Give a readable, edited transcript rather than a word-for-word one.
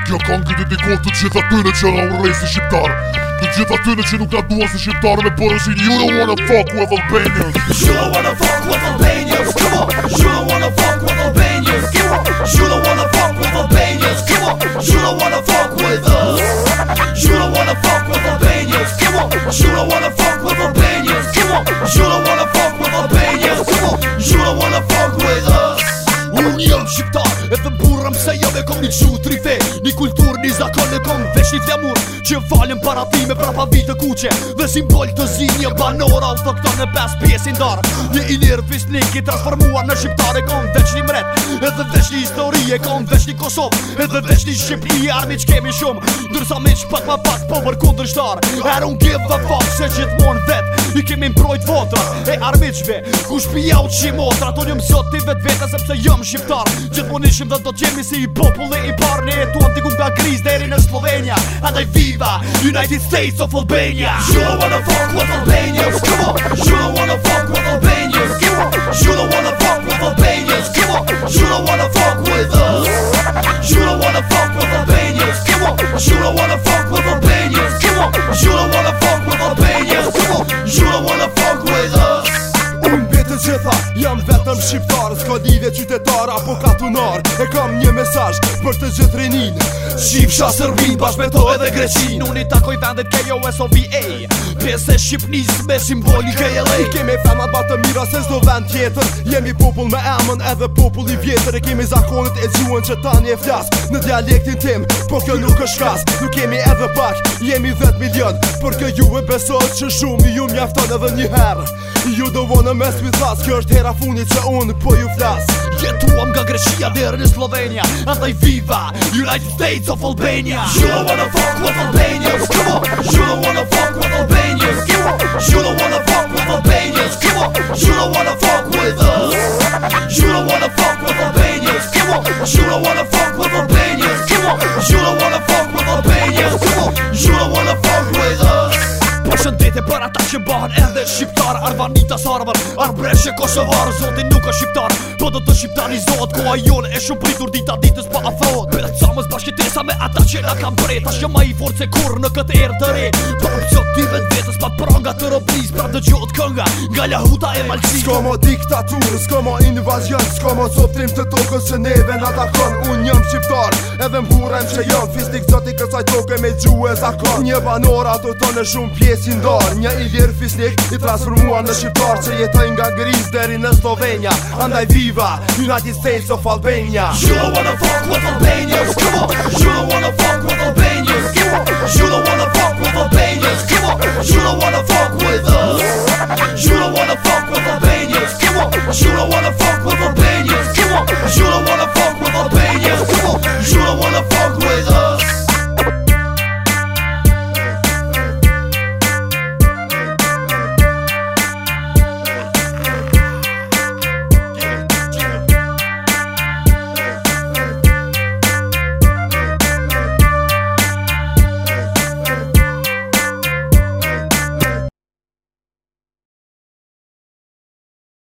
Kjo këngë dedikohet të gjithë atyre që nga urrej si shqiptar, të gjithë atyre që nuk na duan si shqiptar me porosin You don't wanna fuck with Albanians. You don't wanna fuck with Albanians. Come on. You don't wanna fuck with Albanians. Come on. You don't wanna fuck with Albanians. Come on. You don't wanna fuck with us. You don't wanna fuck with Albanians. Come on. You don't wanna fuck with Albanians. Come on. You don't wanna fuck with Albanians. Come on. You don't wanna fuck with us. Unë jam shqiptar, edhe burrëm se jam e kom një qutri fe, një kultur, një zakon e kom veç një flamur, që falem para ti me prapa vite kuqe, dhe simbol të zi një banor, autokton në 5 pjesin dar, një ilir fisnik i transformuar në shqiptar e kom veç një mret, edhe veç një histori e kom veç një Kosovë, edhe veç një Shqipëri armi që kemi shumë, ndërsa me që pak ma pak po për kundër shtar, I don't give a fuck se gjithmon vet, I kemi mbrojt votra, e armiqve, ku shpija u qimotra, to një mësot ti vet veta sepse jam shqiptar, gjithmon ishim dhe do t'jemi si I populli I par, ne jetuam t'i nga Gris deri në Slovenia, andaj viva United States of Albania. You don't wanna fuck with Albanians, come on. You don't wanna fuck with Albanians, come on. You don't wanna fuck with Albanians, come on. You don't wanna fuck with us. You don't wanna fuck with Albanians, come on. You don't wanna fuck with Albanians, come on. You don't wanna fuck with Albanians, come on. You don't wanna fuck with us. Unë betë gjitha, jam vetëm shqiptar, s'ka lidhje qytetar apo katunar, e kam një mesazh për të gjithë rinin, Shqipsha, Serbin, bashkë me to edhe Greqin, unë I takoj vendet KOSOVA, pjesë e Shqipnis me simboli KLA. I kemi femat ba të mira se s'do vend tjetër, jemi popull me emën edhe popull I vjetër, e kemi zakonit e gjuën që tani e flas, në dialektin tim, po kjo nuk është kas, nuk kemi edhe pak, jemi 10 milion, për kjo ju e besot që shumë ju mjafton edhe një herë. You don't wanna mess with us, kjo është hera funit që unë po ju flas. Jetuam nga Greqia deri në Slovenia, andaj viva United States of Albania. You don't wanna fuck with Albanians, come on. You don't wanna fuck with Albanians, come on. You don't wanna fuck with Albanians, come on. You don't wanna fuck with us. You don't wanna fuck with Albanians, come on. You don't wanna fuck with Albanians, come on. You don't wanna fuck with Albanians, come on. You don't wanna fuck with us. Përshëndetje për ata që bahen edhe shqiptar, Arvanitas armër, arbreshe Kosovar, zotin nuk është shqiptar, po do të shqiptarizohet, koha jone e shumë pritur dita ditës pa afrohet. Për të camës bashkëtesa me ata që na kam pret, tash jam ma I fort se kur në këtë erë të re, pa përsot ty vetës pa pranga të roblis, pra dëgjohet kënga nga lahuta e malësi. S'ka ma diktatur, s'ka ma invazion, s'ka ma sotrim të tokës që neve na takon. Unë jam shqiptar, edhe mburem që jam fisnik zoti kësaj toke me gjuhë e zakon. Një banor ato tonë shumë pjesë ndar, një ilir fisnik I transformuar në shqiptar që jetoj nga Gris deri në Slovenia, andaj viva United States of Albania. You don't wanna fuck with